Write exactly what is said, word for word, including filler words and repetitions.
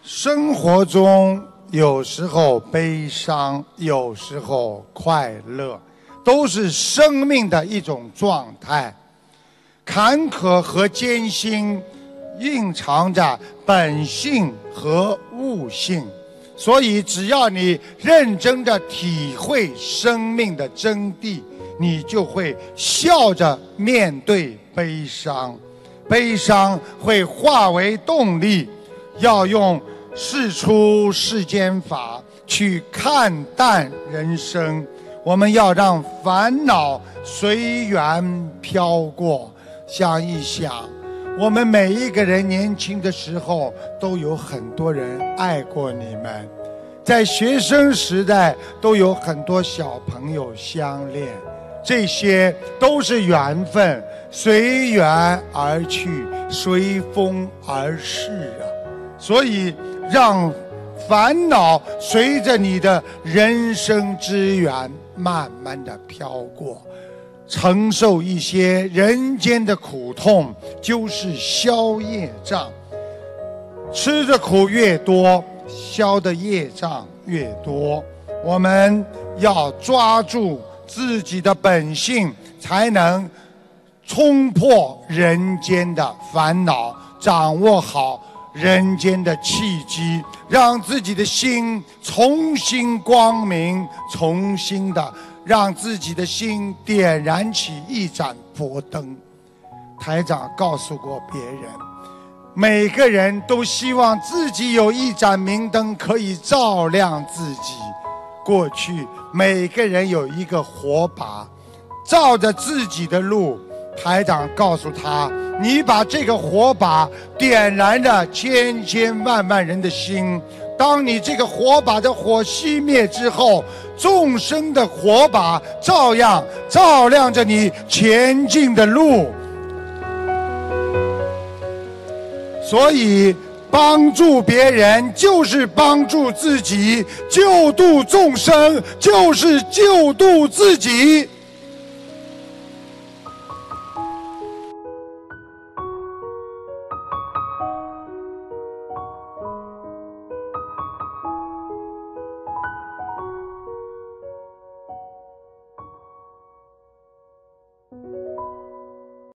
生活中有时候悲伤，有时候快乐，都是生命的一种状态。坎坷和艰辛蕴藏着本性和悟性，所以只要你认真地体会生命的真谛，你就会笑着面对悲伤，悲伤会化为动力，要用事出世间法去看淡人生。我们要让烦恼随缘飘过。想一想，我们每一个人年轻的时候都有很多人爱过你们，在学生时代都有很多小朋友相恋，这些都是缘分，随缘而去，随风而逝啊。所以让烦恼随着你的人生之缘慢慢的飘过，承受一些人间的苦痛，就是消业障。吃的苦越多，消的业障越多。我们要抓住自己的本性，才能冲破人间的烦恼，掌握好人间的契机，让自己的心重新光明，重新的让自己的心点燃起一盏佛灯。台长告诉过别人，每个人都希望自己有一盏明灯可以照亮自己。过去每个人有一个火把，照着自己的路。台长告诉他，你把这个火把点燃了千千万万人的心，当你这个火把的火熄灭之后，众生的火把照样照亮着你前进的路。所以帮助别人就是帮助自己，救度众生就是救度自己。